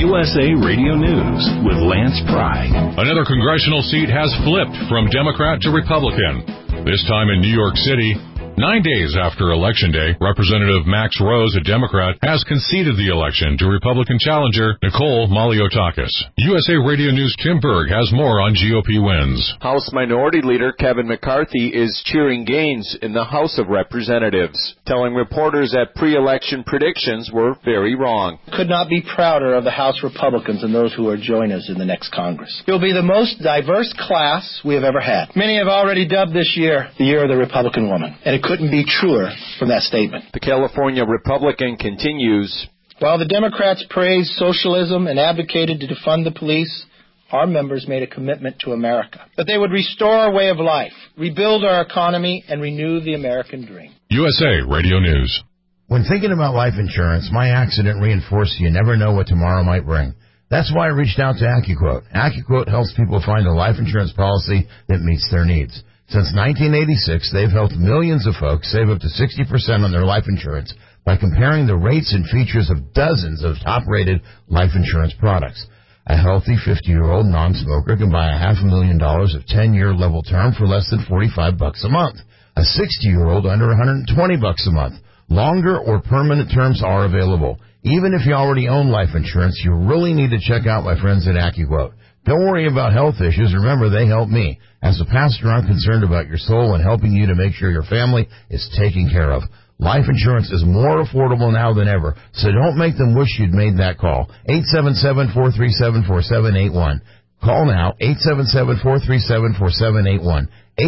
USA Radio News with Lance Pry. Another congressional seat has flipped from Democrat to Republican. This time in New York City. 9 days after Election Day, Representative Max Rose, a Democrat, has conceded the election to Republican challenger Nicole Maliotakis. USA Radio News' Tim Berg has more on GOP wins. House Minority Leader Kevin McCarthy is cheering gains in the House of Representatives, telling reporters that pre-election predictions were very wrong. Could not be prouder of the House Republicans and those who will join us in the next Congress. It will be the most diverse class we have ever had. Many have already dubbed this year the year of the Republican woman, and it couldn't be truer from that statement. The California Republican continues. While the Democrats praised socialism and advocated to defund the police, our members made a commitment to America, that they would restore our way of life, rebuild our economy, and renew the American dream. USA Radio News. When thinking about life insurance, my accident reinforced you never know what tomorrow might bring. That's why I reached out to AccuQuote. AccuQuote helps people find a life insurance policy that meets their needs. Since 1986, they've helped millions of folks save up to 60% on their life insurance by comparing the rates and features of dozens of top-rated life insurance products. A healthy 50-year-old non-smoker can buy $500,000 of 10-year level term for less than $45 a month. A 60-year-old under $120 a month. Longer or permanent terms are available. Even if you already own life insurance, you really need to check out my friends at AccuQuote. Don't worry about health issues. Remember, they help me. As a pastor, I'm concerned about your soul and helping you to make sure your family is taken care of. Life insurance is more affordable now than ever, so don't make them wish you'd made that call. 877-437-4781. Call now, 877-437-4781.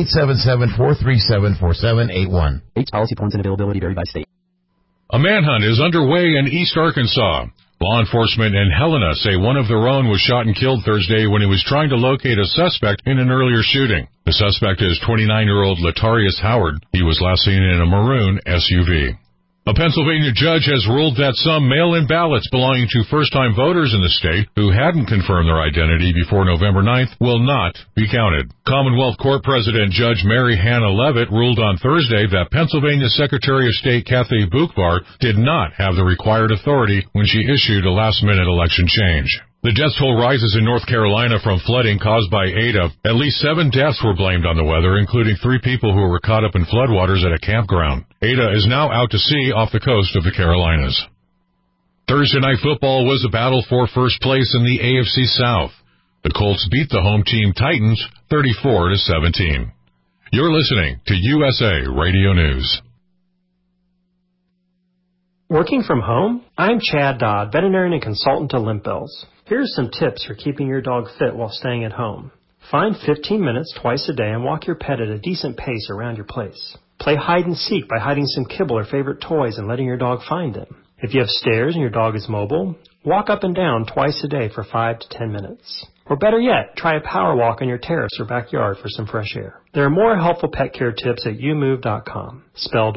877-437-4781. Policy points and availability vary by state. A manhunt is underway in East Arkansas. Law enforcement in Helena say one of their own was shot and killed Thursday when he was trying to locate a suspect in an earlier shooting. The suspect is 29-year-old Latarius Howard. He was last seen in a maroon SUV. A Pennsylvania judge has ruled that some mail-in ballots belonging to first-time voters in the state who hadn't confirmed their identity before November 9th will not be counted. Commonwealth Court President Judge Mary Hannah Leavitt ruled on Thursday that Pennsylvania Secretary of State Kathy Boockvar did not have the required authority when she issued a last-minute election change. The death toll rises in North Carolina from flooding caused by Ada. At least 7 deaths were blamed on the weather, including 3 people who were caught up in floodwaters at a campground. Ada is now out to sea off the coast of the Carolinas. Thursday Night Football was a battle for first place in the AFC South. The Colts beat the home team Titans 34-17. You're listening to USA Radio News. Working from home? I'm Chad Dodd, veterinarian and consultant to Limp Bills. Here's some tips for keeping your dog fit while staying at home. Find 15 minutes twice a day and walk your pet at a decent pace around your place. Play hide and seek by hiding some kibble or favorite toys and letting your dog find them. If you have stairs and your dog is mobile, walk up and down twice a day for 5 to 10 minutes. Or better yet, try a power walk on your terrace or backyard for some fresh air. There are more helpful pet care tips at youmove.com, spelled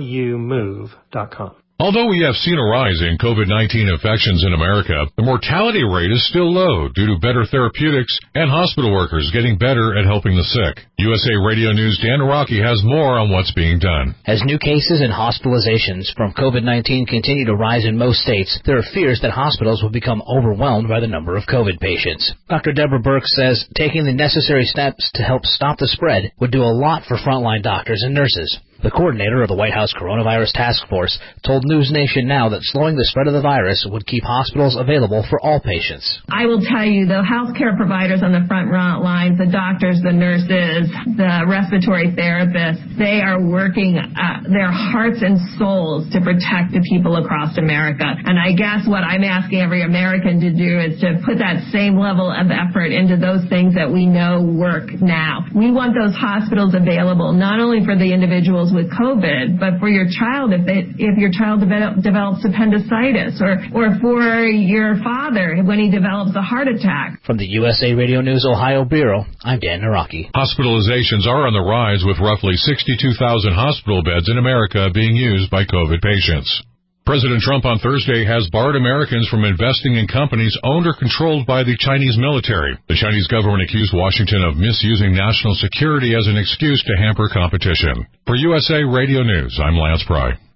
YOUMOVE.com. Although we have seen a rise in COVID-19 infections in America, the mortality rate is still low due to better therapeutics and hospital workers getting better at helping the sick. USA Radio News' Dan Araki has more on what's being done. As new cases and hospitalizations from COVID-19 continue to rise in most states, there are fears that hospitals will become overwhelmed by the number of COVID patients. Dr. Deborah Burke says taking the necessary steps to help stop the spread would do a lot for frontline doctors and nurses. The coordinator of the White House Coronavirus Task Force told News Nation Now that slowing the spread of the virus would keep hospitals available for all patients. I will tell you, the healthcare providers on the front lines, the doctors, the nurses, the respiratory therapists, they are working their hearts and souls to protect the people across America. And I guess what I'm asking every American to do is to put that same level of effort into those things that we know work now. We want those hospitals available not only for the individuals with COVID, but for your child if your child develops appendicitis, or for your father when he develops a heart attack. From the USA Radio News Ohio Bureau, I'm Dan Naraki. Hospitalizations are on the rise with roughly 62,000 hospital beds in America being used by COVID patients. President Trump on Thursday has barred Americans from investing in companies owned or controlled by the Chinese military. The Chinese government accused Washington of misusing national security as an excuse to hamper competition. For USA Radio News, I'm Lance Pry.